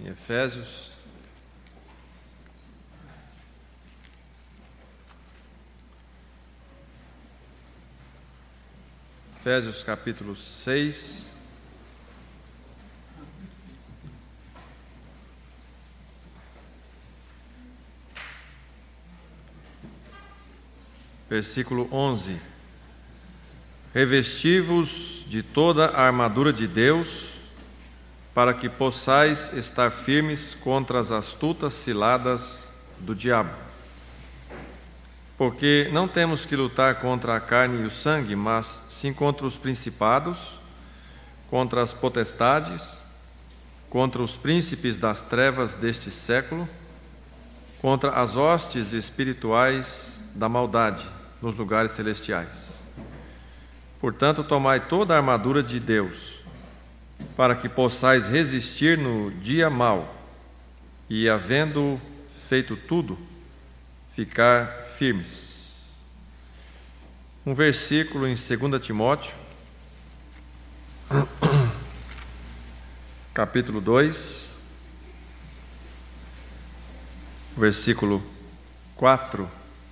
em Efésios. Efésios capítulo 6. Versículo 11. Revesti-vos de toda a armadura de Deus, para que possais estar firmes contra as astutas ciladas do diabo. Porque não temos que lutar contra a carne e o sangue, mas sim contra os principados, contra as potestades, contra os príncipes das trevas deste século, contra as hostes espirituais da maldade nos lugares celestiais. Portanto, tomai toda a armadura de Deus, para que possais resistir no dia mau e, havendo feito tudo, ficar firmes. Um versículo em 2 Timóteo, capítulo 2, versículo 4.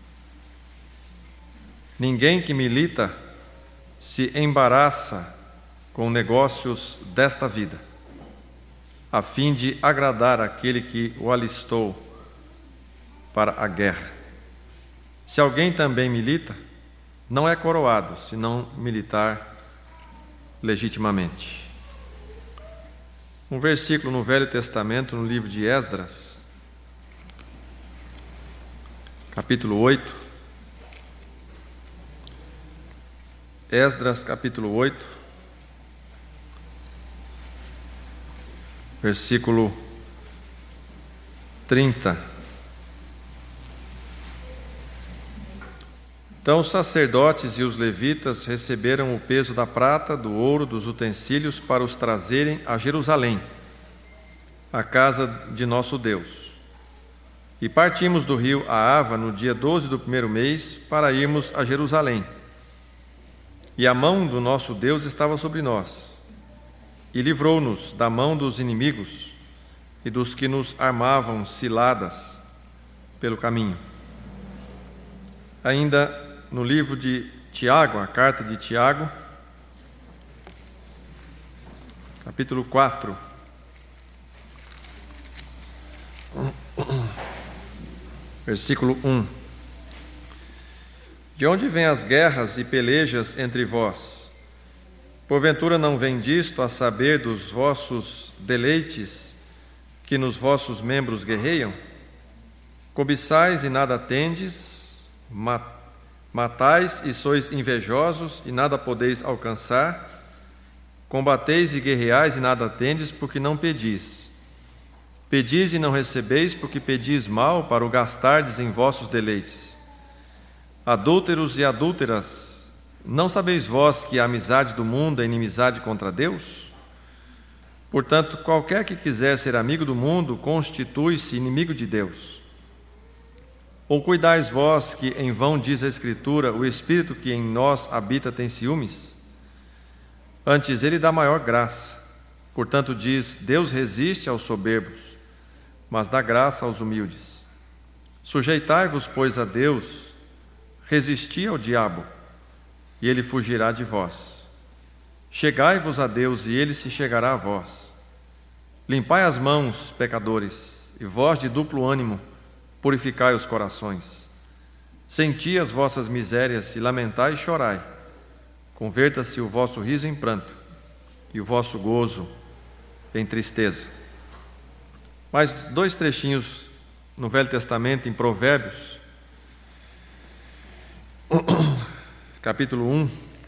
Ninguém que milita se embaraça com negócios desta vida, a fim de agradar aquele que o alistou para a guerra. Se alguém também milita, não é coroado, senão militar legitimamente. Um versículo no Velho Testamento, no livro de Esdras, capítulo 8. Esdras, capítulo 8, versículo 30. Então os sacerdotes e os levitas receberam o peso da prata, do ouro, dos utensílios para os trazerem a Jerusalém, a casa de nosso Deus. E partimos do rio Ahava no dia 12 do primeiro mês para irmos a Jerusalém. E a mão do nosso Deus estava sobre nós, e livrou-nos da mão dos inimigos e dos que nos armavam ciladas pelo caminho. Ainda no livro de Tiago, a carta de Tiago, capítulo 4, versículo 1. De onde vêm as guerras e pelejas entre vós? Porventura não vem disto a saber dos vossos deleites que nos vossos membros guerreiam? Cobiçais e nada tendes, matais e sois invejosos e nada podeis alcançar, combateis e guerreais e nada tendes, porque não pedis. Pedis e não recebeis, porque pedis mal para o gastardes em vossos deleites. Adúlteros e adúlteras, não sabeis vós que a amizade do mundo é inimizade contra Deus? Portanto, qualquer que quiser ser amigo do mundo, constitui-se inimigo de Deus. Ou cuidais vós que em vão diz a Escritura, o Espírito que em nós habita tem ciúmes? Antes ele dá maior graça. Portanto diz, Deus resiste aos soberbos, mas dá graça aos humildes. Sujeitai-vos, pois, a Deus, resisti ao diabo, e ele fugirá de vós. Chegai-vos a Deus, e ele se chegará a vós. Limpai as mãos, pecadores, e vós de duplo ânimo, purificai os corações. Senti as vossas misérias, e lamentai e chorai. Converta-se o vosso riso em pranto, e o vosso gozo em tristeza. Mais 2 trechinhos no Velho Testamento, em Provérbios, capítulo 1,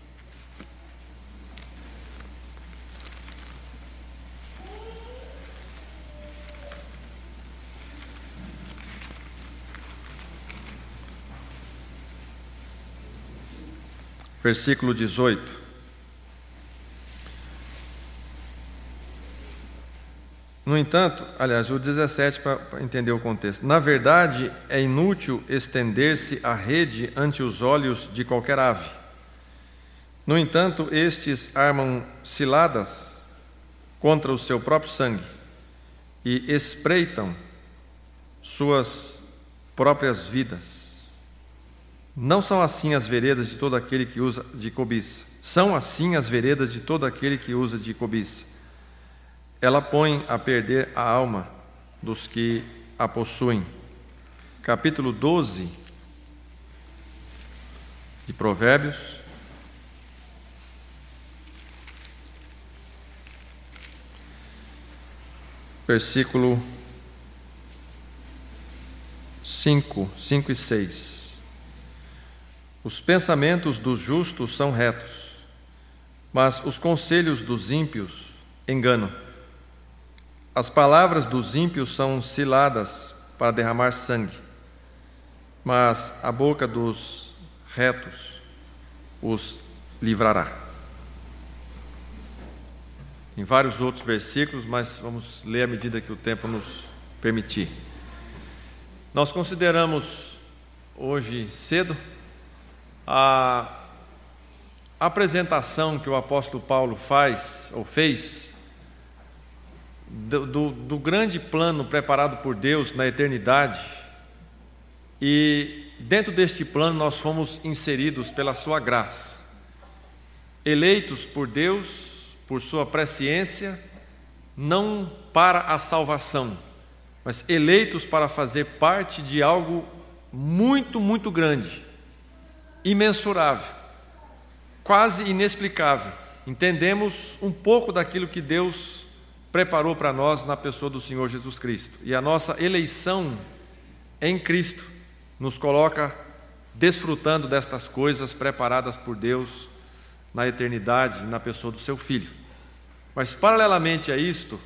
versículo 18. No entanto, aliás, o 17 para entender o contexto. Na verdade, é inútil estender-se a rede ante os olhos de qualquer ave. No entanto, estes armam ciladas contra o seu próprio sangue e espreitam suas próprias vidas. Não são assim as veredas de todo aquele que usa de cobiça. São assim as veredas de todo aquele que usa de cobiça. Ela põe a perder a alma dos que a possuem. Capítulo 12 de Provérbios. Versículo 5 e 6. Os pensamentos dos justos são retos, mas os conselhos dos ímpios enganam. As palavras dos ímpios são ciladas para derramar sangue, mas a boca dos retos os livrará. Em vários outros versículos, mas vamos ler à medida que o tempo nos permitir. Nós consideramos hoje cedo a apresentação que o apóstolo Paulo fez do grande plano preparado por Deus na eternidade, e dentro deste plano nós fomos inseridos pela sua graça, eleitos por Deus, por sua presciência, não para a salvação, mas eleitos para fazer parte de algo muito, muito grande, imensurável, quase inexplicável. Entendemos um pouco daquilo que Deus preparou para nós na pessoa do Senhor Jesus Cristo. E a nossa eleição em Cristo nos coloca desfrutando destas coisas preparadas por Deus na eternidade, na pessoa do seu Filho. Mas, paralelamente a isto,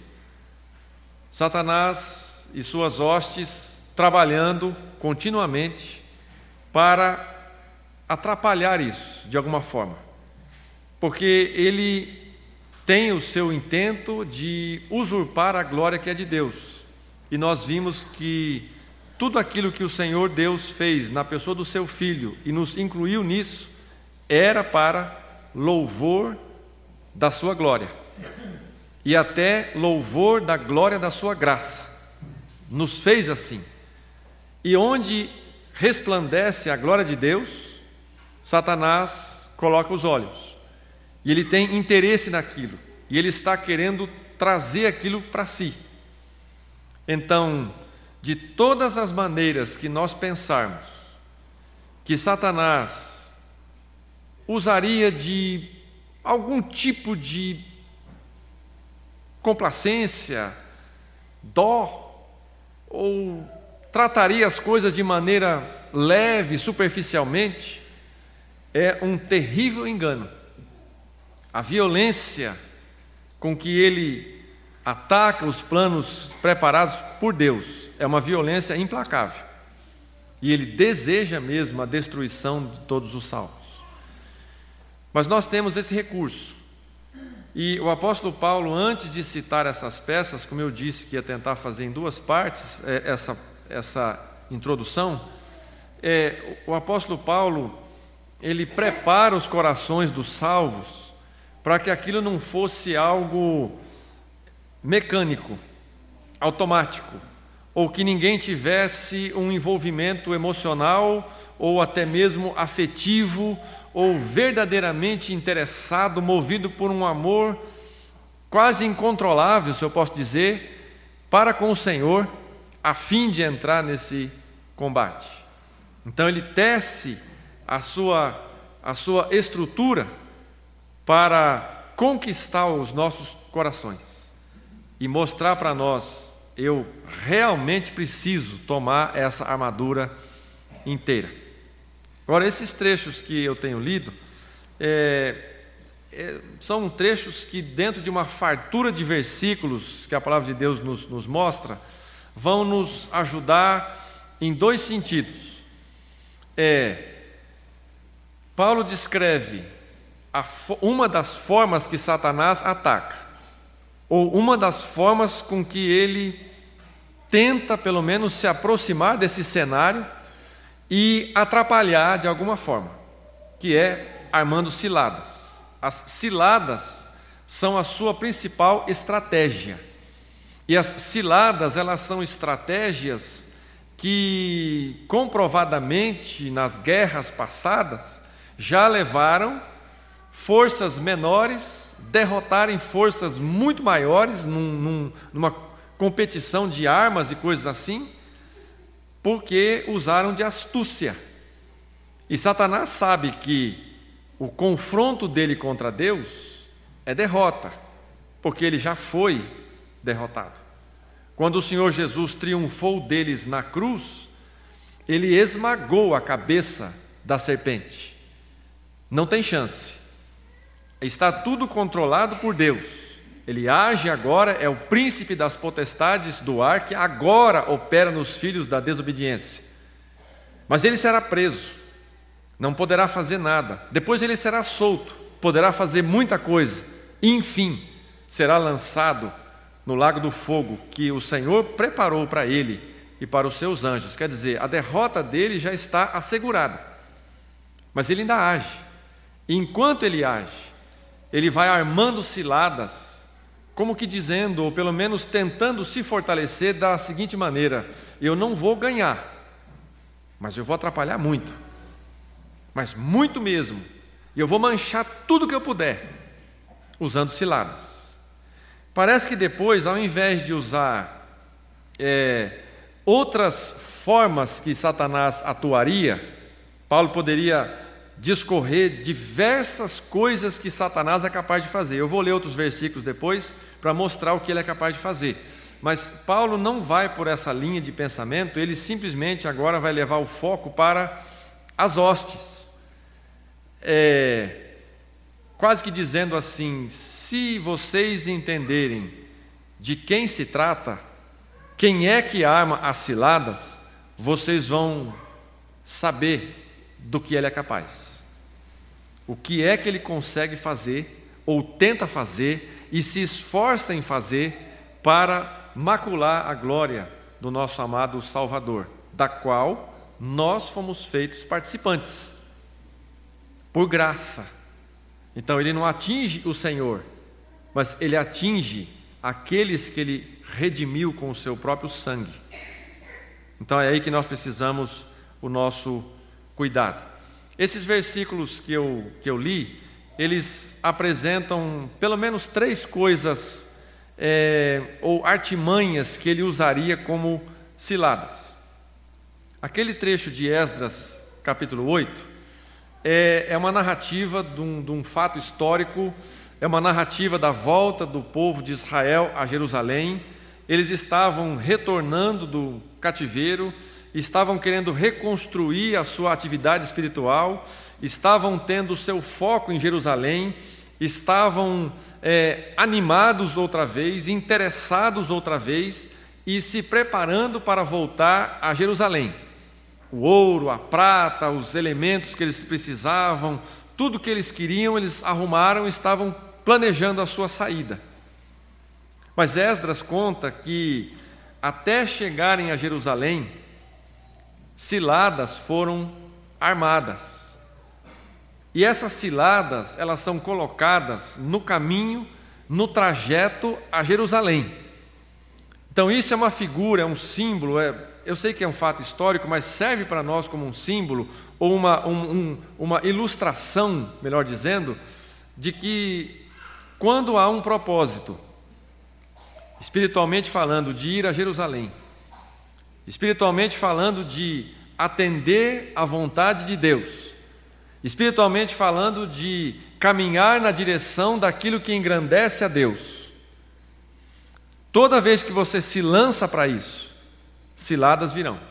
Satanás e suas hostes trabalhando continuamente para atrapalhar isso, de alguma forma. Porque ele tem o seu intento de usurpar a glória que é de Deus. E nós vimos que tudo aquilo que o Senhor Deus fez na pessoa do seu Filho e nos incluiu nisso, era para louvor da sua glória e até louvor da glória da sua graça. Nos fez assim. E onde resplandece a glória de Deus, Satanás coloca os olhos. E ele tem interesse naquilo. E ele está querendo trazer aquilo para si. Então, de todas as maneiras que nós pensarmos que Satanás usaria de algum tipo de complacência, dó, ou trataria as coisas de maneira leve, superficialmente, é um terrível engano. A violência com que ele ataca os planos preparados por Deus é uma violência implacável. E ele deseja mesmo a destruição de todos os salvos. Mas nós temos esse recurso. E o apóstolo Paulo, antes de citar essas peças, como eu disse que ia tentar fazer em duas partes essa introdução, o apóstolo Paulo, ele prepara os corações dos salvos para que aquilo não fosse algo mecânico, automático, ou que ninguém tivesse um envolvimento emocional ou até mesmo afetivo, ou verdadeiramente interessado, movido por um amor quase incontrolável, se eu posso dizer, para com o Senhor, a fim de entrar nesse combate. Então ele tece a sua estrutura para conquistar os nossos corações e mostrar para nós: eu realmente preciso tomar essa armadura inteira. Agora, esses trechos que eu tenho lido são trechos que, dentro de uma fartura de versículos que a palavra de Deus nos mostra, vão nos ajudar em dois sentidos. Paulo descreve uma das formas que Satanás ataca, ou uma das formas com que ele tenta, pelo menos, se aproximar desse cenário e atrapalhar de alguma forma, que é armando ciladas. As ciladas são a sua principal estratégia. E as ciladas, elas são estratégias que, comprovadamente, nas guerras passadas, já levaram forças menores derrotarem forças muito maiores numa competição de armas e coisas assim, porque usaram de astúcia. E Satanás sabe que o confronto dele contra Deus é derrota, porque ele já foi derrotado. Quando o Senhor Jesus triunfou deles na cruz, ele esmagou a cabeça da serpente. Não tem chance. Está tudo controlado por Deus. Ele age agora, é o príncipe das potestades do ar que agora opera nos filhos da desobediência. Mas ele será preso, não poderá fazer nada. Depois ele será solto, poderá fazer muita coisa. E, enfim, será lançado no lago do fogo que o Senhor preparou para ele e para os seus anjos. Quer dizer, a derrota dele já está assegurada. Mas ele ainda age. E enquanto ele age, ele vai armando ciladas, como que dizendo, ou pelo menos tentando se fortalecer da seguinte maneira: eu não vou ganhar, mas eu vou atrapalhar muito, mas muito mesmo, e eu vou manchar tudo que eu puder, usando ciladas. Parece que depois, ao invés de usar outras formas que Satanás atuaria, Paulo poderia discorrer diversas coisas que Satanás é capaz de fazer. Eu vou ler outros versículos depois para mostrar o que ele é capaz de fazer. Mas Paulo não vai por essa linha de pensamento, ele simplesmente agora vai levar o foco para as hostes. Quase que dizendo assim: se vocês entenderem de quem se trata, quem é que arma as ciladas, vocês vão saber do que ele é capaz. O que é que ele consegue fazer, ou tenta fazer, e se esforça em fazer para macular a glória do nosso amado Salvador, da qual nós fomos feitos participantes, por graça. Então ele não atinge o Senhor, mas ele atinge aqueles que ele redimiu com o seu próprio sangue. Então é aí que nós precisamos o nosso cuidado. Esses versículos que eu li, eles apresentam pelo menos 3 coisas ou artimanhas que ele usaria como ciladas. Aquele trecho de Esdras, capítulo 8, é uma narrativa de um fato histórico, é uma narrativa da volta do povo de Israel a Jerusalém. Eles estavam retornando do cativeiro, estavam querendo reconstruir a sua atividade espiritual, estavam tendo o seu foco em Jerusalém, estavam animados outra vez, interessados outra vez e se preparando para voltar a Jerusalém. O ouro, a prata, os elementos que eles precisavam, tudo que eles queriam, eles arrumaram e estavam planejando a sua saída. Mas Esdras conta que até chegarem a Jerusalém, ciladas foram armadas. E essas ciladas, elas são colocadas no caminho, no trajeto a Jerusalém. Então isso é uma figura, é um símbolo, eu sei que é um fato histórico, mas serve para nós como um símbolo, ou uma ilustração, melhor dizendo, de que quando há um propósito, espiritualmente falando, de ir a Jerusalém, espiritualmente falando de atender à vontade de Deus, espiritualmente falando de caminhar na direção daquilo que engrandece a Deus, toda vez que você se lança para isso, ciladas virão,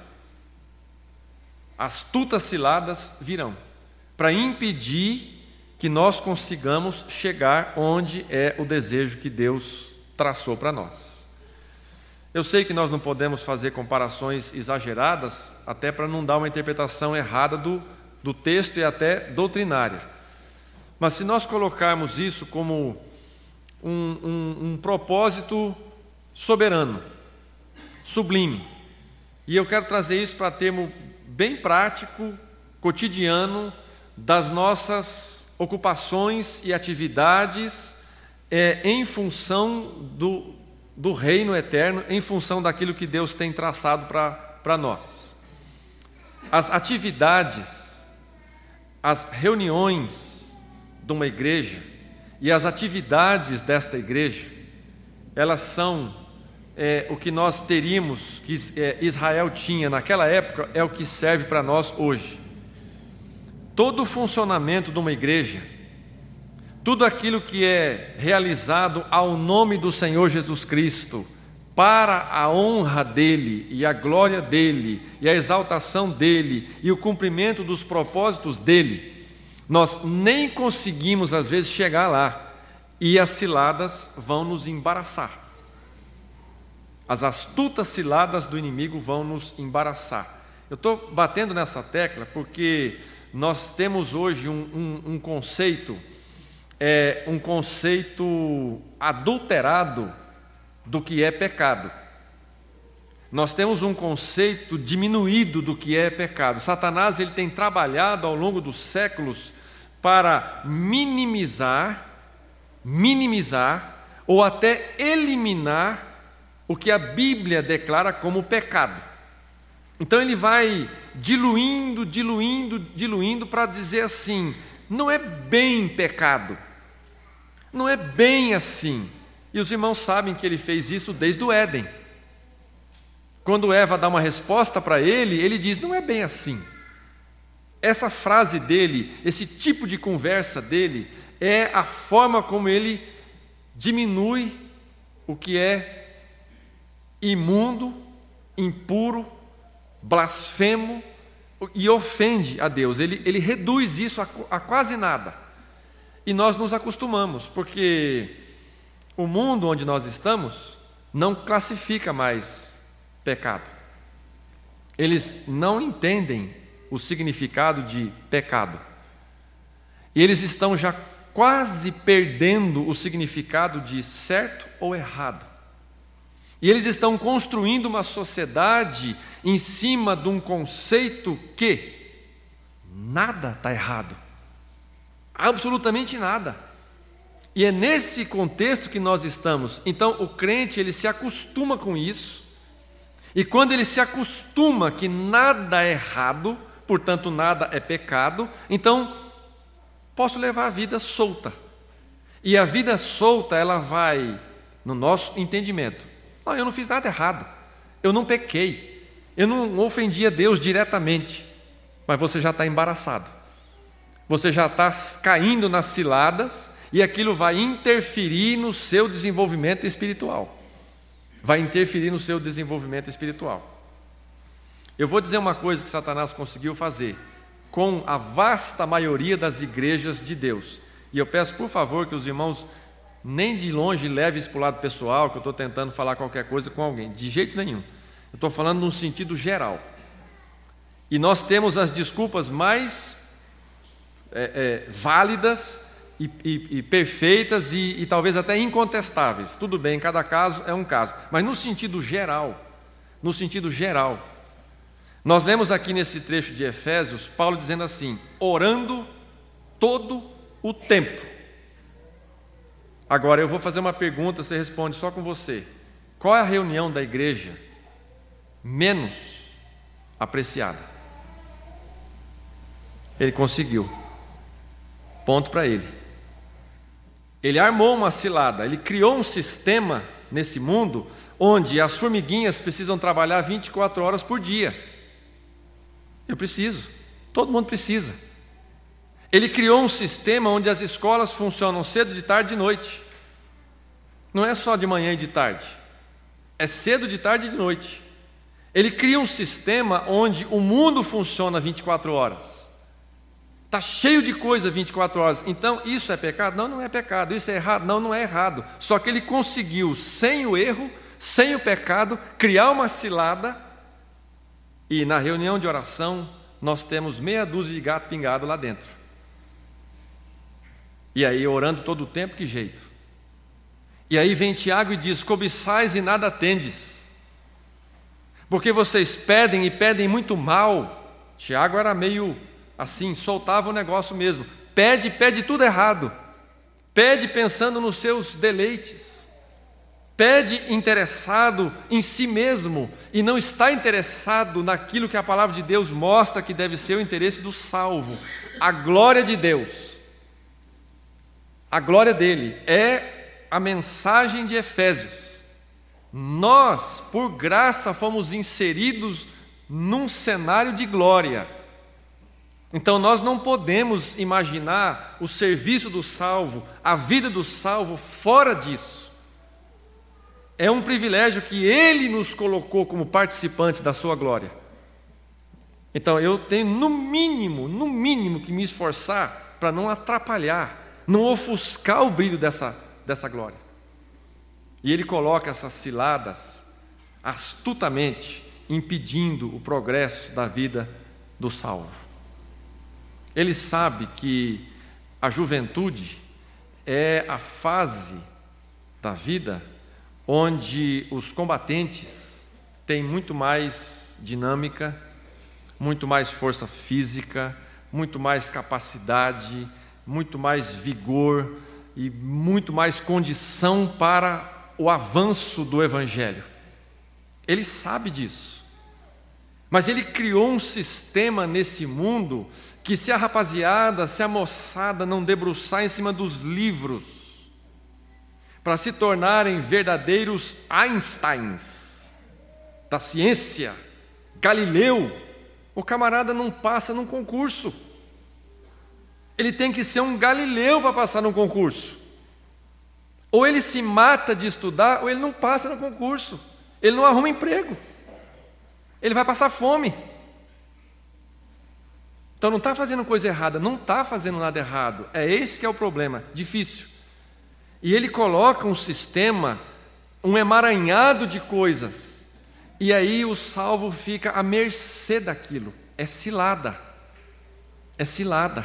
astutas ciladas virão, para impedir que nós consigamos chegar onde é o desejo que Deus traçou para nós. Eu sei que nós não podemos fazer comparações exageradas, até para não dar uma interpretação errada do texto e até doutrinária. Mas se nós colocarmos isso como um propósito soberano, sublime, e eu quero trazer isso para termo bem prático, cotidiano, das nossas ocupações e atividades em função do reino eterno em função daquilo que Deus tem traçado para nós. As atividades, as reuniões de uma igreja e as atividades desta igreja, elas são o que nós teríamos, que Israel tinha naquela época, é o que serve para nós hoje. Todo o funcionamento de uma igreja, tudo aquilo que é realizado ao nome do Senhor Jesus Cristo, para a honra dEle e a glória dEle e a exaltação dEle e o cumprimento dos propósitos dEle, nós nem conseguimos às vezes chegar lá, e as ciladas vão nos embaraçar. As astutas ciladas do inimigo vão nos embaraçar. Eu estou batendo nessa tecla porque nós temos hoje um conceito, um conceito adulterado do que é pecado. Nós temos um conceito diminuído do que é pecado. Satanás ele tem trabalhado ao longo dos séculos para minimizar ou até eliminar o que a Bíblia declara como pecado. Então ele vai diluindo para dizer assim: não é bem pecado, não é bem assim. E os irmãos sabem que ele fez isso desde o Éden. Quando Eva dá uma resposta para ele, ele diz: não é bem assim. Essa frase dele, esse tipo de conversa dele, é a forma como ele diminui o que é imundo, impuro, blasfemo e ofende a Deus. Ele reduz isso a quase nada. E nós nos acostumamos, porque o mundo onde nós estamos não classifica mais pecado. Eles não entendem o significado de pecado. E eles estão já quase perdendo o significado de certo ou errado. E eles estão construindo uma sociedade em cima de um conceito que nada está errado. Absolutamente nada. E é nesse contexto que nós estamos. Então o crente ele se acostuma com isso. E quando ele se acostuma que nada é errado, portanto nada é pecado, então posso levar a vida solta. E a vida solta ela vai, no nosso entendimento, eu não fiz nada errado, eu não pequei, eu não ofendi a Deus diretamente, mas você já está embaraçado, você já está caindo nas ciladas e aquilo vai interferir no seu desenvolvimento espiritual. Eu vou dizer uma coisa que Satanás conseguiu fazer com a vasta maioria das igrejas de Deus. E eu peço, por favor, que os irmãos nem de longe levem isso para o lado pessoal, que eu estou tentando falar qualquer coisa com alguém. De jeito nenhum. Eu estou falando num sentido geral. E nós temos as desculpas mais válidas e perfeitas e talvez até incontestáveis. Tudo bem, cada caso é um caso. Mas no sentido geral, nós lemos aqui nesse trecho de Efésios, Paulo dizendo assim: orando todo o tempo. Agora eu vou fazer uma pergunta, você responde só com você. Qual é a reunião da igreja menos apreciada? Ele conseguiu. Ponto para ele. Ele armou uma cilada, ele criou um sistema nesse mundo onde as formiguinhas precisam trabalhar 24 horas por dia. Eu preciso, todo mundo precisa. Ele criou um sistema onde as escolas funcionam cedo, de tarde e de noite. Não é só de manhã e de tarde, é cedo, de tarde e de noite. Ele cria um sistema onde o mundo funciona 24 horas. Está cheio de coisa 24 horas. Então, isso é pecado? Não, não é pecado. Isso é errado? Não, não é errado. Só que ele conseguiu, sem o erro, sem o pecado, criar uma cilada. E na reunião de oração, nós temos meia dúzia de gato pingado lá dentro. E aí, orando todo o tempo, que jeito? E aí vem Tiago e diz: cobiçais e nada tendes, porque vocês pedem e pedem muito mal. Tiago era meio assim, soltava o negócio mesmo. Pede tudo errado. Pede pensando nos seus deleites. pede interessado em si mesmo e não está interessado naquilo que a palavra de Deus mostra que deve ser o interesse do salvo, a glória de Deus. A glória dele é a mensagem de Efésios. Nós, por graça, fomos inseridos num cenário de glória. Então nós não podemos imaginar o serviço do salvo, a vida do salvo fora disso. É um privilégio que Ele nos colocou como participantes da sua glória. Então eu tenho no mínimo que me esforçar para não atrapalhar, não ofuscar o brilho dessa glória. E Ele coloca essas ciladas astutamente, impedindo o progresso da vida do salvo. Ele sabe que a juventude é a fase da vida onde os combatentes têm muito mais dinâmica, muito mais força física, muito mais capacidade, muito mais vigor e muito mais condição para o avanço do Evangelho. Ele sabe disso. Mas ele criou um sistema nesse mundo que, se a rapaziada, se a moçada não debruçar em cima dos livros para se tornarem verdadeiros Einsteins da ciência, Galileu, o camarada não passa num concurso. Ele tem que ser um Galileu para passar num concurso. Ou ele se mata de estudar, ou ele não passa no concurso. Ele não arruma emprego. Ele vai passar fome. Então não está fazendo coisa errada, não está fazendo nada errado. É esse que é o problema, difícil. E ele coloca um sistema, um emaranhado de coisas. E aí o salvo fica à mercê daquilo. É cilada. É cilada.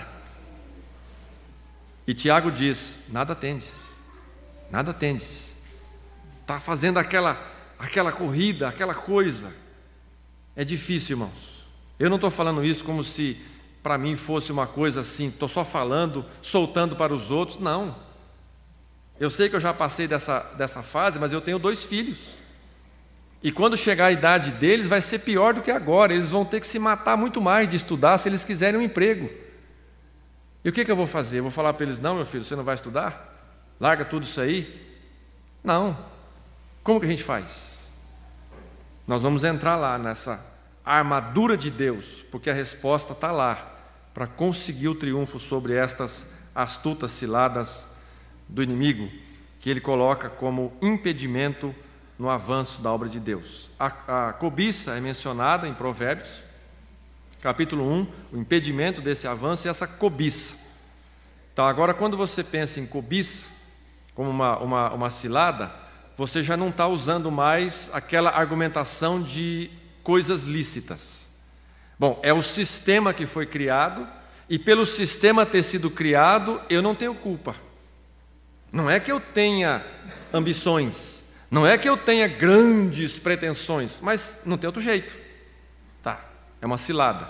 E Tiago diz: nada tendes. Nada tendes. Está fazendo aquela corrida, aquela coisa. É difícil, irmãos. Eu não estou falando isso como se para mim fosse uma coisa assim, estou só falando, soltando para os outros. Não. Eu sei que eu já passei dessa fase, mas eu tenho 2 filhos. E quando chegar a idade deles, vai ser pior do que agora. Eles vão ter que se matar muito mais de estudar se eles quiserem um emprego. E o que eu vou fazer? Eu vou falar para eles: não, meu filho, você não vai estudar? Larga tudo isso aí? Não. Como que a gente faz? Nós vamos entrar lá nessa armadura de Deus, porque a resposta está lá, para conseguir o triunfo sobre estas astutas ciladas do inimigo, que ele coloca como impedimento no avanço da obra de Deus. A cobiça é mencionada em Provérbios, capítulo 1, o impedimento desse avanço é essa cobiça. Então agora, quando você pensa em cobiça, como uma cilada, você já não está usando mais aquela argumentação de coisas lícitas. Bom, é o sistema que foi criado, e pelo sistema ter sido criado, eu não tenho culpa. Não é que eu tenha ambições, não é que eu tenha grandes pretensões, mas não tem outro jeito. Tá, é uma cilada,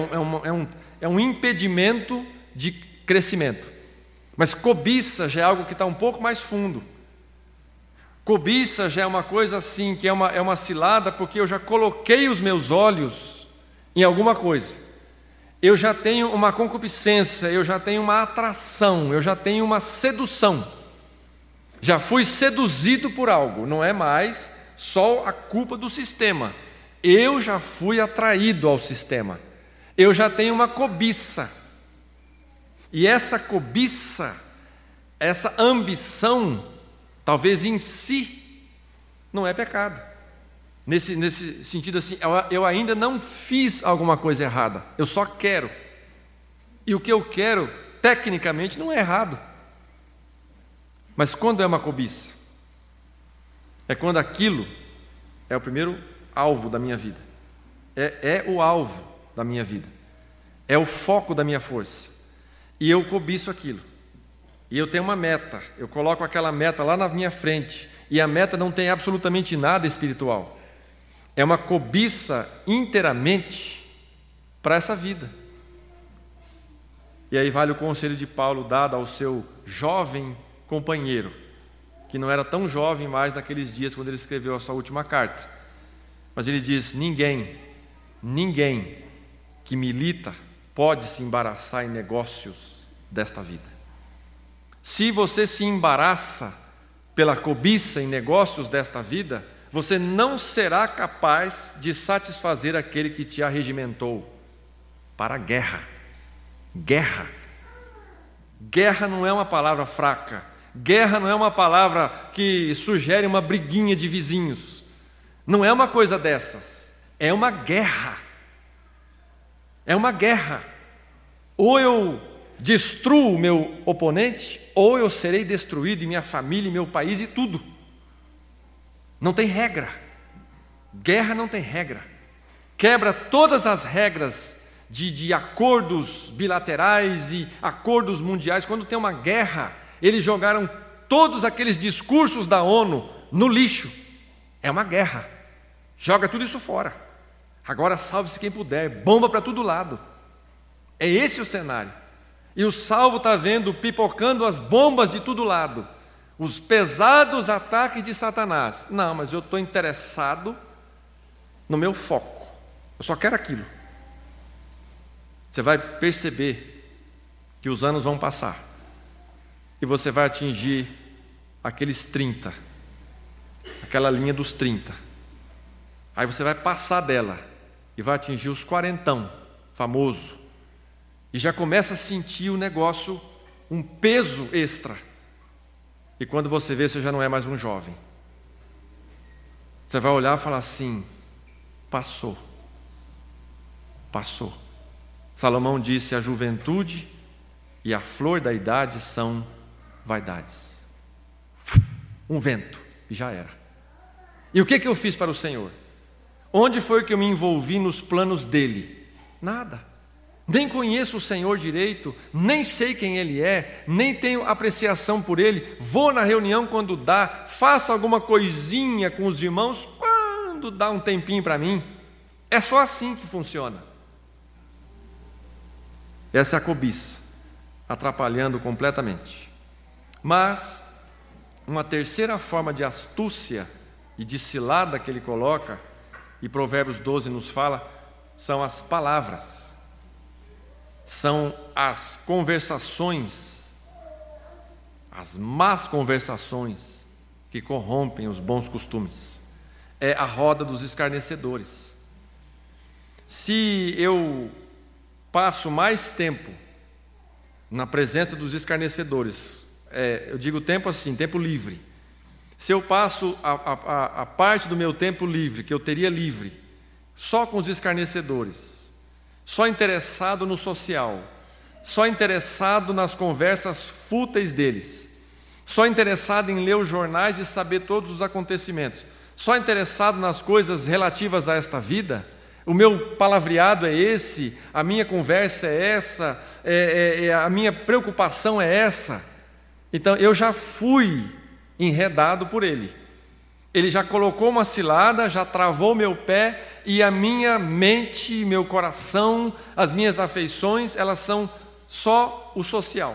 é um impedimento de crescimento. Mas cobiça já é algo que está um pouco mais fundo. Cobiça já é uma coisa assim, que é uma cilada, porque eu já coloquei os meus olhos em alguma coisa. Eu já tenho uma concupiscência, eu já tenho uma atração, eu já tenho uma sedução. Já fui seduzido por algo, não é mais só a culpa do sistema. Eu já fui atraído ao sistema. Eu já tenho uma cobiça. E essa cobiça, essa ambição, talvez em si, não é pecado. Nesse sentido assim, eu ainda não fiz alguma coisa errada, eu só quero. E o que eu quero, tecnicamente, não é errado. Mas quando é uma cobiça? É quando aquilo é o primeiro alvo da minha vida. É o alvo da minha vida. É o foco da minha força. E eu cobiço aquilo. E eu tenho uma meta. Eu coloco aquela meta lá na minha frente. E a meta não tem absolutamente nada espiritual. É uma cobiça inteiramente para essa vida. E aí vale o conselho de Paulo dado ao seu jovem companheiro. que não era tão jovem mais naqueles dias quando ele escreveu a sua última carta. Mas ele diz: ninguém que milita pode se embaraçar em negócios desta vida. Se você se embaraça pela cobiça em negócios desta vida, você não será capaz de satisfazer aquele que te arregimentou para a guerra. Guerra não é uma palavra fraca. Guerra não é uma palavra que sugere uma briguinha de vizinhos. Não é uma coisa dessas. É uma guerra. É uma guerra. Ou eu destruo o meu oponente, ou eu serei destruído, e minha família, e meu país, e tudo. Não tem regra. Guerra não tem regra. Quebra todas as regras de acordos bilaterais e acordos mundiais. Quando tem uma guerra, eles jogaram todos aqueles discursos da ONU no lixo. É uma guerra. Joga tudo isso fora. Agora salve-se quem puder. Bomba para todo lado. É esse o cenário. E o salvo está vendo pipocando as bombas de todo lado. Os pesados ataques de Satanás. Não, mas eu estou interessado no meu foco. Eu só quero aquilo. Você vai perceber que os anos vão passar. E você vai atingir aqueles 30. Aquela linha dos 30. Aí você vai passar dela. E vai atingir os 40, famoso. E já começa a sentir o negócio, um peso extra. E quando você vê, você já não é mais um jovem. Você vai olhar e falar assim: passou. Passou. Salomão disse: a juventude e a flor da idade são vaidades. Um vento, e já era. E o que eu fiz para o Senhor? Onde foi que eu me envolvi nos planos dele? Nada. Nem conheço o Senhor direito, nem sei quem Ele é, nem tenho apreciação por Ele. Vou na reunião quando dá, faço alguma coisinha com os irmãos quando dá um tempinho para mim. É só assim que funciona. Essa é a cobiça, atrapalhando completamente. Mas, uma terceira forma de astúcia e de cilada que ele coloca, e Provérbios 12 nos fala, são as palavras. São as conversações, as más conversações que corrompem os bons costumes. É a roda dos escarnecedores. Se eu passo mais tempo na presença dos escarnecedores, eu digo tempo assim, tempo livre. Se eu passo a parte do meu tempo livre, que eu teria livre, só com os escarnecedores, só interessado no social, só interessado nas conversas fúteis deles, só interessado em ler os jornais e saber todos os acontecimentos, só interessado nas coisas relativas a esta vida, o meu palavreado é esse, a minha conversa é essa, a minha preocupação é essa. Então eu já fui enredado por ele. Ele já colocou uma cilada, já travou meu pé, e a minha mente, meu coração, as minhas afeições, elas são só o social.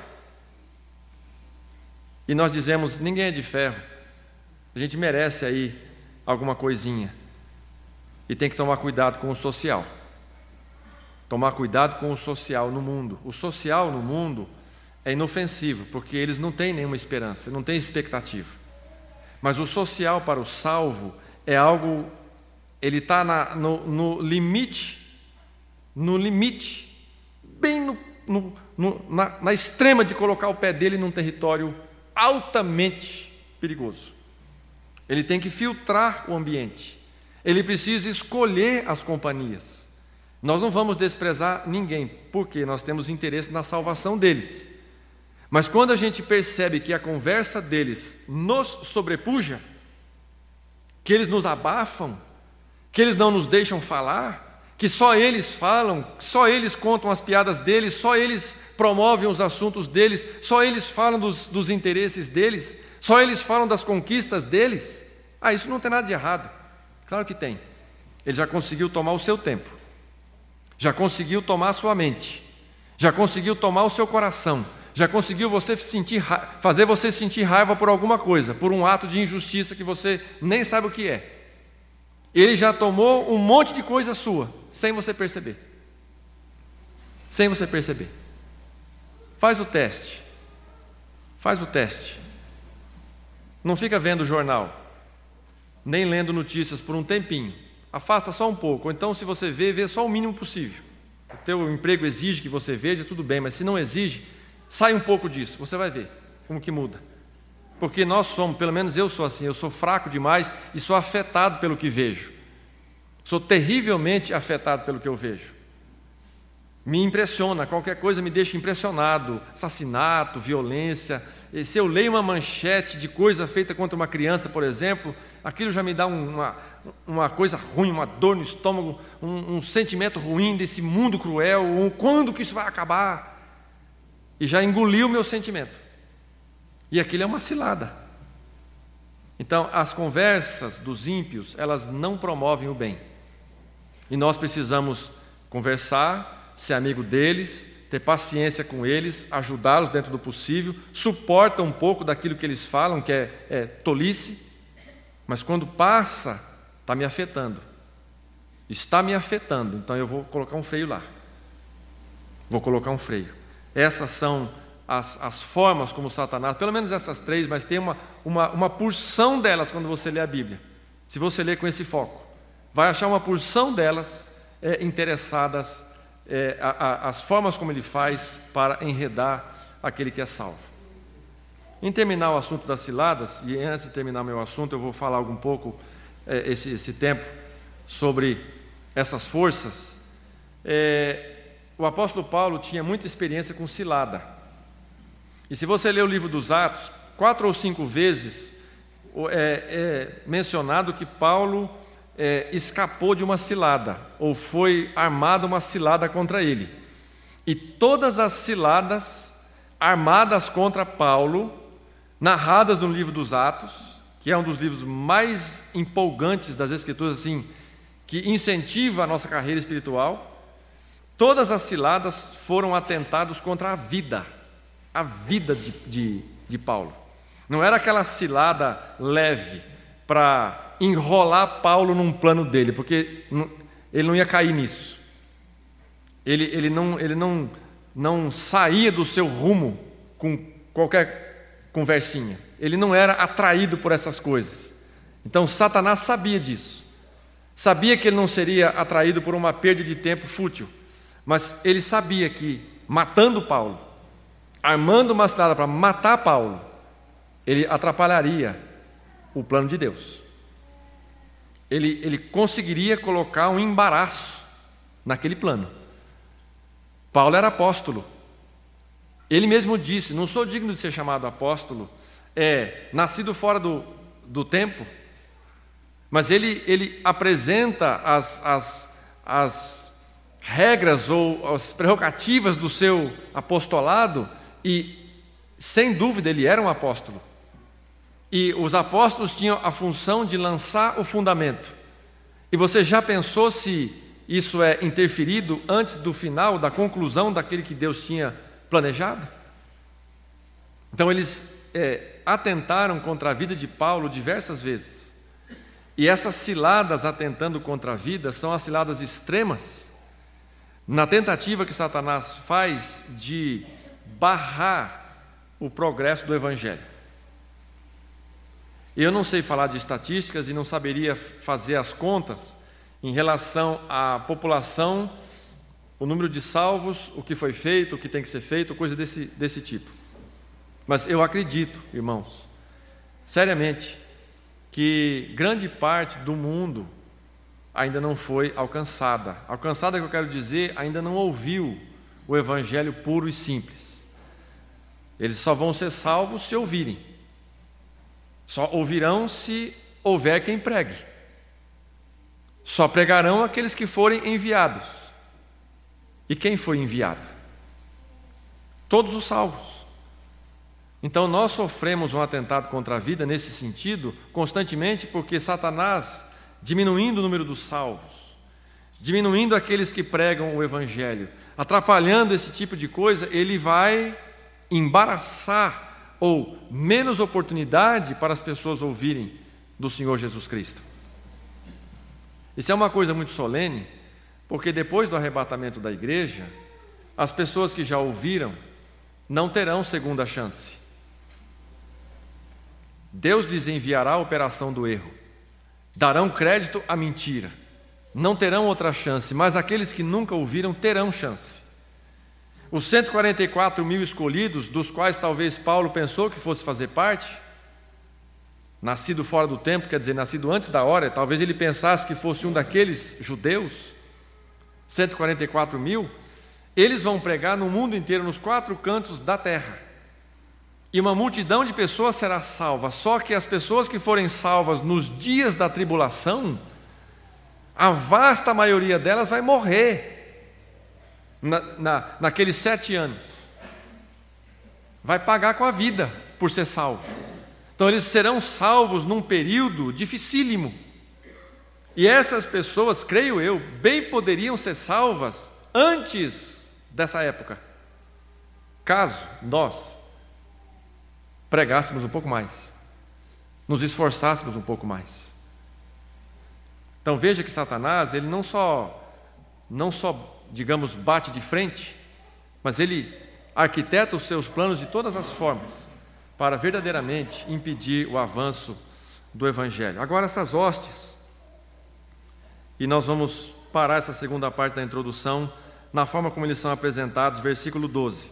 E nós dizemos: ninguém é de ferro, a gente merece aí alguma coisinha. E tem que tomar cuidado com o social. Tomar cuidado com o social no mundo. O social no mundo é inofensivo, porque eles não têm nenhuma esperança, não têm expectativa. Mas o social para o salvo é algo, ele está no limite, bem na extrema de colocar o pé dele num território altamente perigoso. Ele tem que filtrar o ambiente. Ele precisa escolher as companhias. Nós não vamos desprezar ninguém, porque nós temos interesse na salvação deles. Mas quando a gente percebe que a conversa deles nos sobrepuja, que eles nos abafam, que eles não nos deixam falar, que só eles falam, só eles contam as piadas deles, só eles promovem os assuntos deles, só eles falam dos interesses deles, só eles falam das conquistas deles, isso não tem nada de errado. Claro que tem. Ele já conseguiu tomar o seu tempo, já conseguiu tomar a sua mente, já conseguiu tomar o seu coração, já conseguiu fazer você sentir raiva por alguma coisa, por um ato de injustiça que você nem sabe o que é. Ele já tomou um monte de coisa sua, sem você perceber. Sem você perceber. Faz o teste. Faz o teste. Não fica vendo jornal, nem lendo notícias por um tempinho. Afasta só um pouco. Ou então, se você vê só o mínimo possível. O teu emprego exige que você veja, tudo bem, mas se não exige, sai um pouco disso. Você vai ver como que muda. Porque nós somos, pelo menos eu sou assim, eu sou fraco demais e sou afetado pelo que vejo. Sou terrivelmente afetado pelo que eu vejo. Me impressiona, qualquer coisa me deixa impressionado. Assassinato, violência. E se eu leio uma manchete de coisa feita contra uma criança, por exemplo, aquilo já me dá uma coisa ruim, uma dor no estômago, um sentimento ruim desse mundo cruel, quando que isso vai acabar? E já engoliu o meu sentimento. E aquilo é uma cilada. Então, as conversas dos ímpios, elas não promovem o bem. E nós precisamos conversar, ser amigo deles, ter paciência com eles, ajudá-los dentro do possível, suporta um pouco daquilo que eles falam, que é tolice, mas quando passa, está me afetando. Está me afetando, então eu vou colocar um freio lá. Vou colocar um freio. Essas são as formas como Satanás, pelo menos essas 3, mas tem uma porção delas quando você lê a Bíblia. Se você ler com esse foco, vai achar uma porção delas interessadas, as formas como ele faz para enredar aquele que é salvo. Em terminar o assunto das ciladas, e antes de terminar meu assunto, eu vou falar um pouco, esse tempo, sobre essas forças. O apóstolo Paulo tinha muita experiência com cilada. E se você ler o livro dos Atos, 4 ou 5 vezes é mencionado que Paulo escapou de uma cilada, ou foi armada uma cilada contra ele. E todas as ciladas armadas contra Paulo, narradas no livro dos Atos, que é um dos livros mais empolgantes das Escrituras, assim, que incentiva a nossa carreira espiritual, todas as ciladas foram atentados contra a vida de Paulo. Não era aquela cilada leve para enrolar Paulo num plano dele, porque ele não ia cair nisso. Ele não saía do seu rumo com qualquer conversinha. Ele não era atraído por essas coisas. Então Satanás sabia disso. Sabia que ele não seria atraído por uma perda de tempo fútil, mas ele sabia que matando Paulo, armando uma cilada para matar Paulo, ele atrapalharia o plano de Deus. Ele conseguiria colocar um embaraço naquele plano. Paulo era apóstolo. Ele mesmo disse: não sou digno de ser chamado apóstolo, nascido fora do tempo. Mas ele apresenta as regras ou as prerrogativas do seu apostolado e, sem dúvida, ele era um apóstolo. E os apóstolos tinham a função de lançar o fundamento. E você já pensou se isso é interferido antes do final, da conclusão daquele que Deus tinha planejado? Então eles atentaram contra a vida de Paulo diversas vezes. E essas ciladas atentando contra a vida são as ciladas extremas, na tentativa que Satanás faz de barrar o progresso do Evangelho. Eu não sei falar de estatísticas e não saberia fazer as contas em relação à população, o número de salvos, o que foi feito, o que tem que ser feito, coisa desse tipo. Mas eu acredito, irmãos, seriamente, que grande parte do mundo ainda não foi alcançada. Alcançada, que eu quero dizer, ainda não ouviu o Evangelho puro e simples. Eles só vão ser salvos se ouvirem. Só ouvirão se houver quem pregue. Só pregarão aqueles que forem enviados. E quem foi enviado? Todos os salvos. Então nós sofremos um atentado contra a vida nesse sentido constantemente, porque Satanás, diminuindo o número dos salvos, diminuindo aqueles que pregam o Evangelho, atrapalhando esse tipo de coisa, ele vai embaraçar ou menos oportunidade para as pessoas ouvirem do Senhor Jesus Cristo. Isso é uma coisa muito solene, porque depois do arrebatamento da igreja, as pessoas que já ouviram não terão segunda chance. Deus lhes enviará a operação do erro, darão crédito à mentira, não terão outra chance, mas aqueles que nunca ouviram terão chance. Os 144 mil escolhidos, dos quais talvez Paulo pensou que fosse fazer parte, nascido fora do tempo, quer dizer, nascido antes da hora, talvez ele pensasse que fosse um daqueles judeus, 144 mil, eles vão pregar no mundo inteiro, nos 4 cantos da terra. E uma multidão de pessoas será salva, só que as pessoas que forem salvas nos dias da tribulação, a vasta maioria delas vai morrer naqueles 7 anos. Vai pagar com a vida por ser salvo. Então eles serão salvos num período dificílimo. E essas pessoas, creio eu, bem poderiam ser salvas antes dessa época, caso nós pregássemos um pouco mais, nos esforçássemos um pouco mais. Então veja que Satanás, ele não só, digamos, bate de frente, mas ele arquiteta os seus planos de todas as formas para verdadeiramente impedir o avanço do Evangelho. Agora essas hostes, e nós vamos parar essa segunda parte da introdução na forma como eles são apresentados, versículo 12.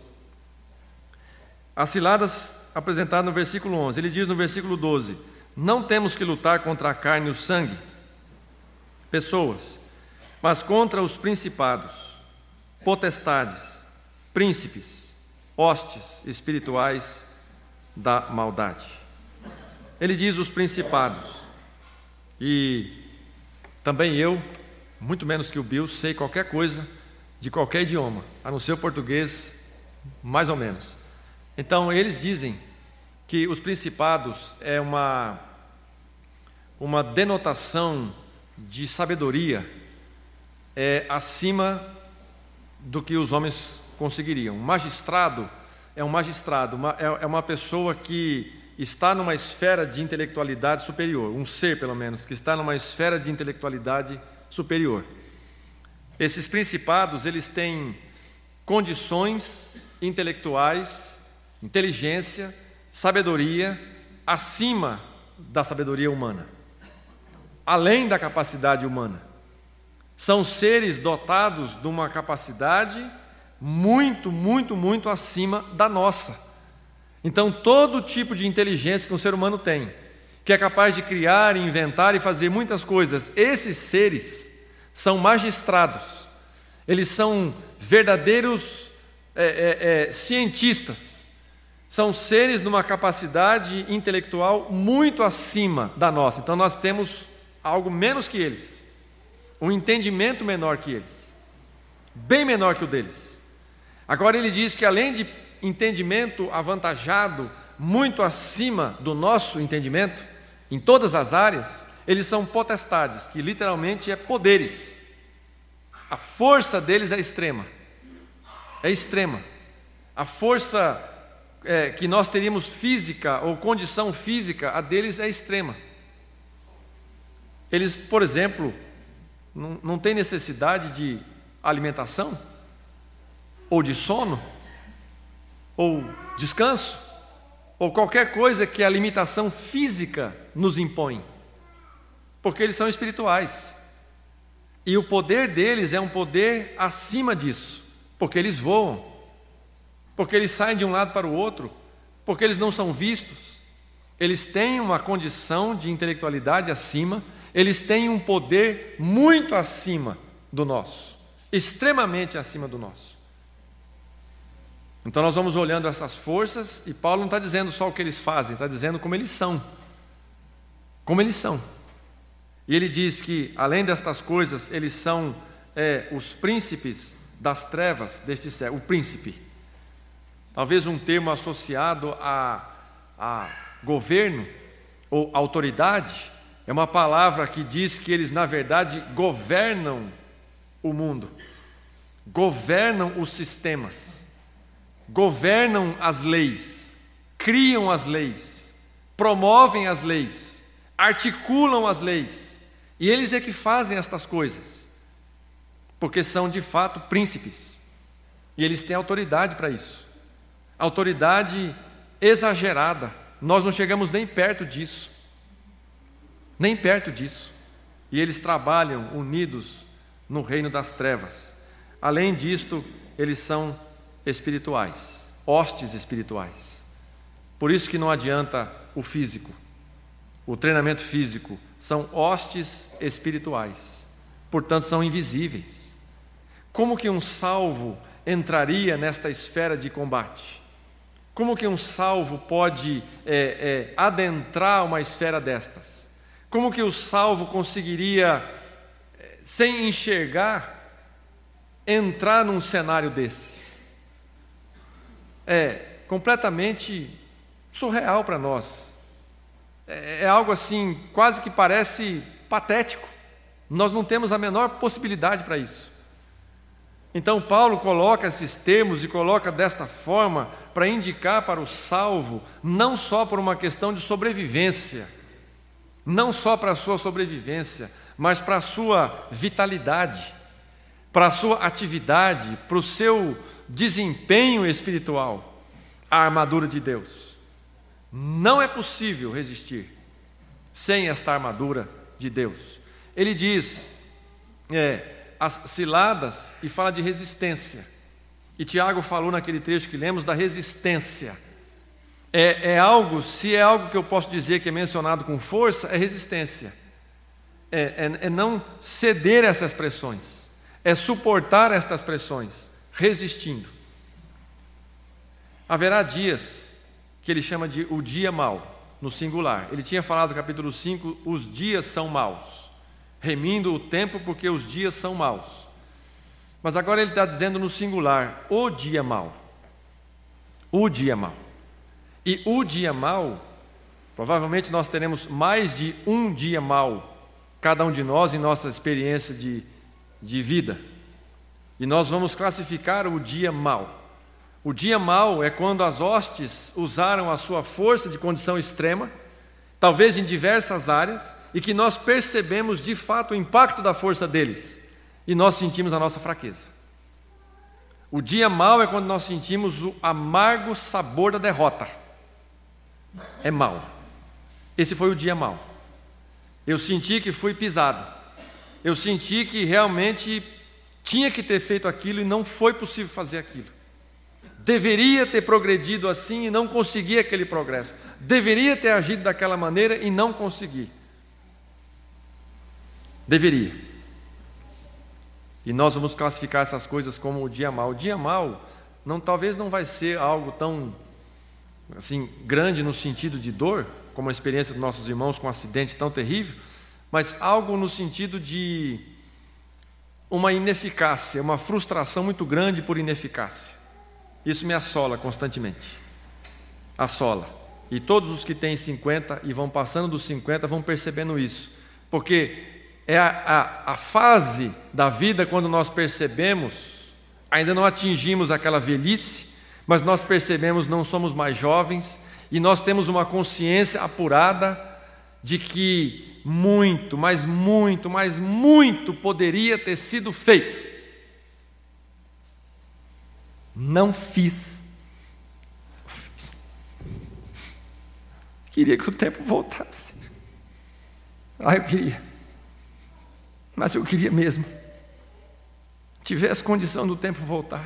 As ciladas apresentadas no versículo 11, ele diz no versículo 12: não temos que lutar contra a carne e o sangue, pessoas, mas contra os principados, potestades, príncipes, hostes espirituais da maldade. Ele diz os principados, e também eu, muito menos que o Bill, sei qualquer coisa de qualquer idioma, a não ser o português, mais ou menos. Então eles dizem que os principados é uma denotação de sabedoria acima do que os homens conseguiriam. Um magistrado é um magistrado, é uma pessoa que está numa esfera de intelectualidade superior, um ser, pelo menos, que está numa esfera de intelectualidade superior. Esses principados, eles têm condições intelectuais, inteligência, sabedoria, acima da sabedoria humana, além da capacidade humana. São seres dotados de uma capacidade muito, muito, muito acima da nossa. Então, todo tipo de inteligência que um ser humano tem, que é capaz de criar, inventar e fazer muitas coisas, esses seres são magistrados, eles são verdadeiros cientistas, são seres numa capacidade intelectual muito acima da nossa. Então nós temos algo menos que eles, um entendimento menor que eles, bem menor que o deles. Agora ele diz que além de entendimento avantajado, muito acima do nosso entendimento, em todas as áreas, eles são potestades, que literalmente é poderes. A força deles é extrema. É extrema. A força que nós teríamos física ou condição física, a deles é extrema. Eles, por exemplo, não têm necessidade de alimentação, ou de sono, ou descanso, ou qualquer coisa que a limitação física nos impõe, porque eles são espirituais. E o poder deles é um poder acima disso, porque eles voam, porque eles saem de um lado para o outro, porque eles não são vistos, eles têm uma condição de intelectualidade acima, eles têm um poder muito acima do nosso, extremamente acima do nosso. Então nós vamos olhando essas forças, e Paulo não está dizendo só o que eles fazem, está dizendo como eles são. Como eles são. E ele diz que, além destas coisas, eles são os príncipes das trevas deste século. O príncipe. Talvez um termo associado a governo ou autoridade. É uma palavra que diz que eles, na verdade, governam o mundo. Governam os sistemas. governam as leis, criam as leis, promovem as leis, articulam as leis. E eles é que fazem estas coisas, porque são de fato príncipes. E eles têm autoridade para isso. Autoridade exagerada. Nós não chegamos nem perto disso. Nem perto disso. E eles trabalham unidos no reino das trevas. Além disto, eles são espirituais, hostes espirituais. Por isso que não adianta o físico, o treinamento físico. São hostes espirituais, portanto são invisíveis. Como que um salvo entraria nesta esfera de combate? Como que um salvo pode adentrar uma esfera destas? Como que o salvo conseguiria, sem enxergar, entrar num cenário desses? É completamente surreal para nós. É algo assim, quase que parece patético. Nós não temos a menor possibilidade para isso. Então Paulo coloca esses termos e coloca desta forma para indicar para o salvo, não só por uma questão de sobrevivência, não só para a sua sobrevivência, mas para a sua vitalidade, para a sua atividade, para o seu desempenho espiritual, a armadura de Deus. Não é possível resistir sem esta armadura de Deus. Ele diz as ciladas e fala de resistência. E Tiago falou naquele trecho que lemos da resistência. Se é algo que eu posso dizer que é mencionado com força, é resistência. É não ceder a essas pressões. É suportar estas pressões, resistindo. Haverá dias que ele chama de o dia mau, no singular. Ele tinha falado no capítulo 5, os dias são maus, remindo o tempo porque os dias são maus. Mas agora ele está dizendo no singular, o dia mau. O dia mau. E o dia mau, provavelmente nós teremos mais de um dia mau, cada um de nós em nossa experiência de vida. E nós vamos classificar o dia mau. O dia mau é quando as hostes usaram a sua força de condição extrema, talvez em diversas áreas, e que nós percebemos de fato o impacto da força deles, e nós sentimos a nossa fraqueza. O dia mau é quando nós sentimos o amargo sabor da derrota. É mau. Esse foi o dia mau. Eu senti que fui pisado. Eu senti que realmente tinha que ter feito aquilo e não foi possível fazer aquilo. Deveria ter progredido assim e não consegui aquele progresso. Deveria ter agido daquela maneira e não consegui. Deveria. E nós vamos classificar essas coisas como o dia mau. O dia mau talvez não vai ser algo tão assim, grande no sentido de dor, como a experiência dos nossos irmãos com um acidente tão terrível, mas algo no sentido de uma ineficácia, uma frustração muito grande por ineficácia. Isso me assola constantemente. Assola. E todos os que têm 50 e vão passando dos 50 vão percebendo isso. Porque é a fase da vida quando nós percebemos, ainda não atingimos aquela velhice, mas nós percebemos não somos mais jovens e nós temos uma consciência apurada de que muito, mas muito, mas muito poderia ter sido feito. Não fiz. Queria que o tempo voltasse. Eu queria. Mas eu queria mesmo. Tivesse condição do tempo voltar.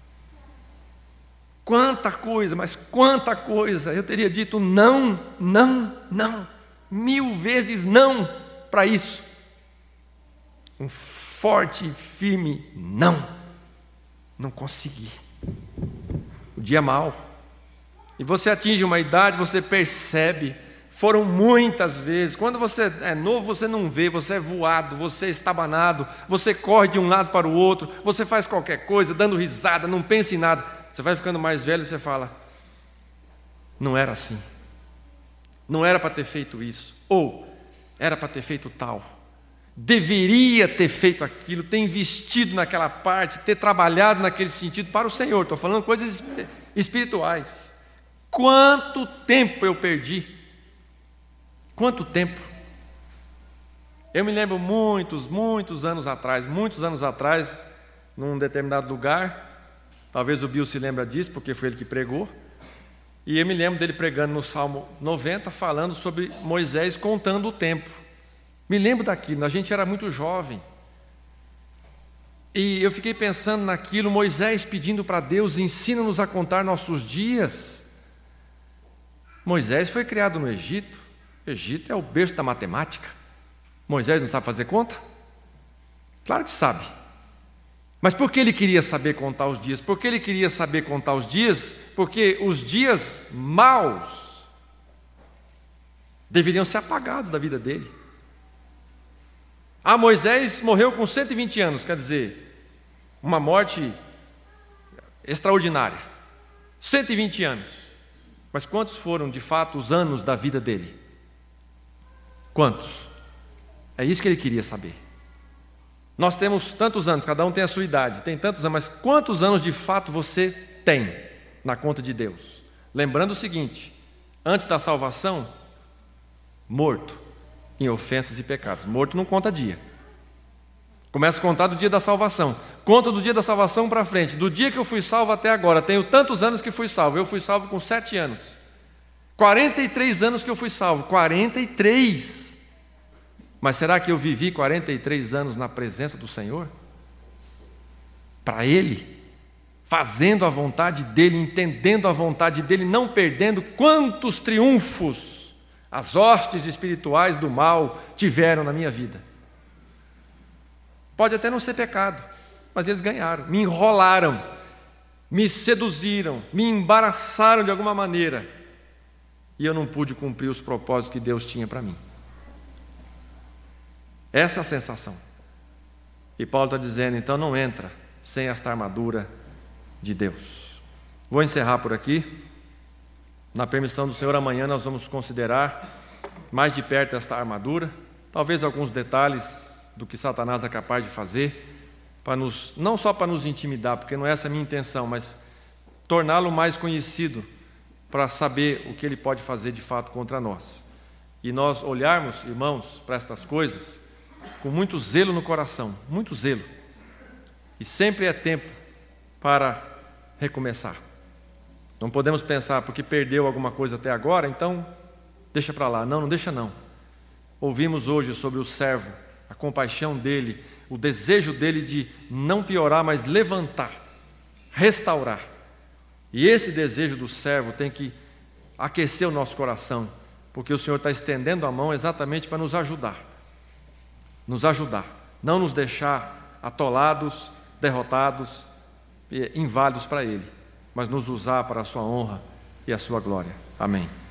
Quanta coisa, mas quanta coisa. Eu teria dito não, não, não. 1000 vezes não para isso. Um forte e firme não. Não consegui. O dia mau. E você atinge uma idade, você percebe. Foram muitas vezes. Quando você é novo, você não vê, você é voado, você é estabanado, você corre de um lado para o outro, você faz qualquer coisa, dando risada, não pensa em nada. Você vai ficando mais velho e você fala, não era assim. Não era para ter feito isso. Ou, era para ter feito tal. Deveria ter feito aquilo, ter investido naquela parte, ter trabalhado naquele sentido para o Senhor. Estou falando coisas espirituais. Quanto tempo eu perdi? Quanto tempo? Eu me lembro muitos anos atrás, num determinado lugar, talvez o Bill se lembra disso, porque foi ele que pregou, e eu me lembro dele pregando no Salmo 90, falando sobre Moisés contando o tempo. Me lembro daquilo, a gente era muito jovem, e eu fiquei pensando naquilo, Moisés pedindo para Deus, ensina-nos a contar nossos dias. Moisés foi criado no Egito, o Egito é o berço da matemática. Moisés não sabe fazer conta? Claro que sabe. Mas por que ele queria saber contar os dias? Por que ele queria saber contar os dias? Porque os dias maus deveriam ser apagados da vida dele. Moisés morreu com 120 anos, quer dizer, uma morte extraordinária. 120 anos. Mas quantos foram, de fato, os anos da vida dele? Quantos? É isso que ele queria saber. Nós temos tantos anos, cada um tem a sua idade, tem tantos anos, mas quantos anos de fato você tem na conta de Deus? Lembrando o seguinte, antes da salvação, morto em ofensas e pecados. Morto não conta dia. Começa a contar do dia da salvação. Conta do dia da salvação para frente. Do dia que eu fui salvo até agora, tenho tantos anos que fui salvo. Eu fui salvo com 7 anos. 43 anos que eu fui salvo. 43. Mas será que eu vivi 43 anos na presença do Senhor? Para Ele? Fazendo a vontade dEle, entendendo a vontade dEle, não perdendo quantos triunfos as hostes espirituais do mal tiveram na minha vida. Pode até não ser pecado, mas eles ganharam, me enrolaram, me seduziram, me embaraçaram de alguma maneira, e eu não pude cumprir os propósitos que Deus tinha para mim. Essa é a sensação. E Paulo está dizendo, então não entra sem esta armadura de Deus. Vou encerrar por aqui. Na permissão do Senhor, amanhã nós vamos considerar mais de perto esta armadura, talvez alguns detalhes do que Satanás é capaz de fazer, não só para nos intimidar, porque não é essa a minha intenção, mas torná-lo mais conhecido, para saber o que ele pode fazer de fato contra nós. E nós olharmos, irmãos, para estas coisas com muito zelo no coração, muito zelo. E sempre é tempo para recomeçar. Não podemos pensar, porque perdeu alguma coisa até agora, então deixa para lá. Não deixa não. Ouvimos hoje sobre o servo, a compaixão dele, o desejo dele de não piorar, mas levantar, restaurar. E esse desejo do servo tem que aquecer o nosso coração, porque o Senhor está estendendo a mão exatamente para nos ajudar. Nos ajudar, não nos deixar atolados, derrotados, inválidos para Ele, mas nos usar para a sua honra e a sua glória. Amém.